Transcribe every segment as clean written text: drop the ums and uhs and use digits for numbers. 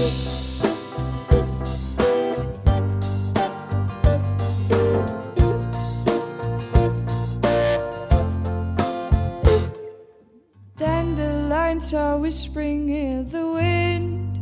Dandelions are whispering in the wind.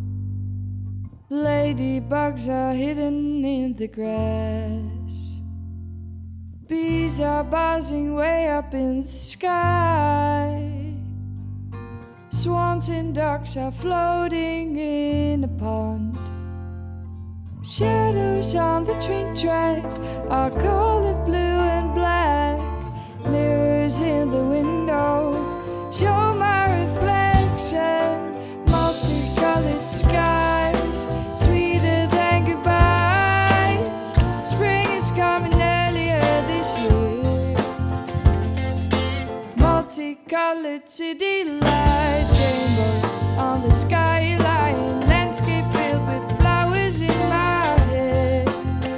Ladybugs are hidden in the grass. Bees are buzzing way up in the sky. Swans and ducks are floating in a pond. Shadows on the train track are colored blue and black. Mirrors in the window show my reflection. Multicolored skies, sweeter than goodbyes. Spring is coming earlier this year. Multicolored city lights, rainbows on the skyline. Landscape filled with flowers in my head.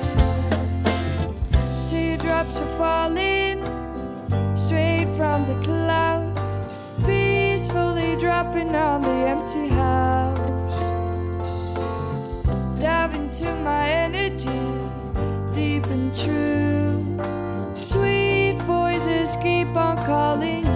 Teardrops are falling straight from the clouds, peacefully dropping on the empty house. Dive into my energy, deep and true. Sweet voices keep on calling